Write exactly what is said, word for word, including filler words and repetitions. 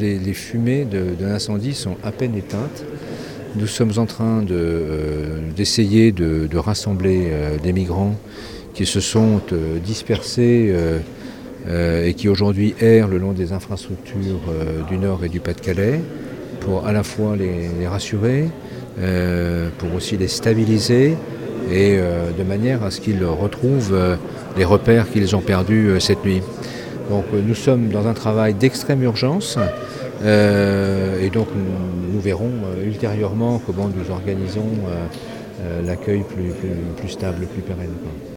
les, les fumées de, de l'incendie sont à peine éteintes. Nous sommes en train de, euh, d'essayer de, de rassembler euh, des migrants qui se sont euh, dispersés euh, euh, et qui aujourd'hui errent le long des infrastructures euh, du Nord et du Pas-de-Calais pour à la fois les, les rassurer, euh, pour aussi les stabiliser et euh, de manière à ce qu'ils retrouvent euh, les repères qu'ils ont perdus euh, cette nuit. Donc euh, nous sommes dans un travail d'extrême urgence. Euh, et donc nous, nous verrons euh, ultérieurement comment nous organisons euh, euh, l'accueil plus, plus, plus stable, plus pérenne, quoi.